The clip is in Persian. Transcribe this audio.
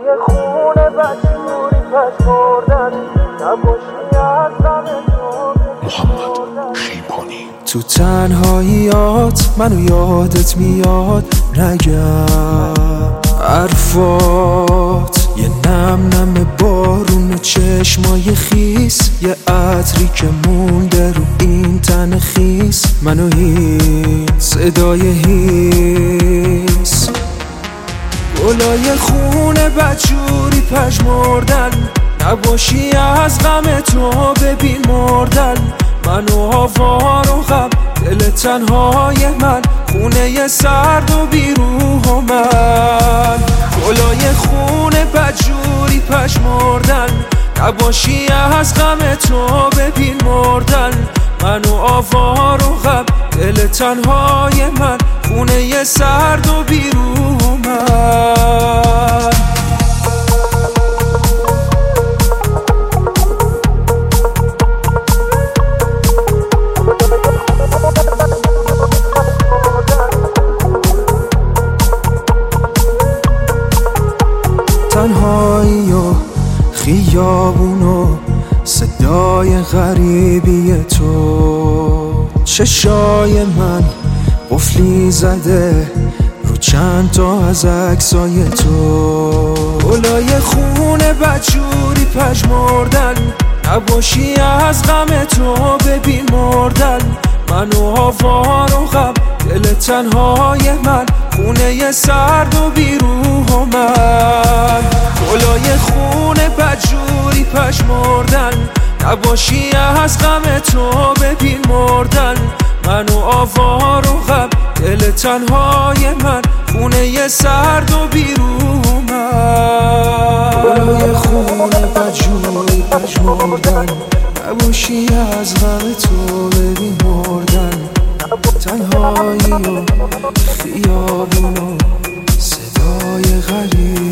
گلای خونه بچوری پش مردن نباشی از غم تو. محمد شیبانی. تو تنهاییات منو یادت میاد نگم حرفات، یه نم نم بارون چشمای خیس، یه عطری که مونده رو این تن خیس، منو هیس صدای هیس. گلای خونه بچوری پژمردن نباشی از غم تو ببین مردن، منو آوار و غم دل تنهای من، خونه سرد و بیروح من. گلای خونه بجوری پژمردن نباشی از غم تو ببین مردن، منو آوار و غم دل تنهای من، خونه سرد و بیروح من. تنهایی و خیابون و صدای غریبی تو، چشای من قفلی زده رو چند تا از عکسای تو. گلای خونه بچوری پژمردن نباشی از غم تو ببین مردن، منو آوار و غم دل تنهای من، خونه سرد و بیروح من. گلای خونه بجوری پژمردن نباشی از غم تو ببین مردن، منو آوار و غم دل تنهای من، خونه سرد و بیروح من. گلای خونه بجوری پژمردن نباشی از غم تو ببین مردن، تنهایی و خیابون و صدای غریب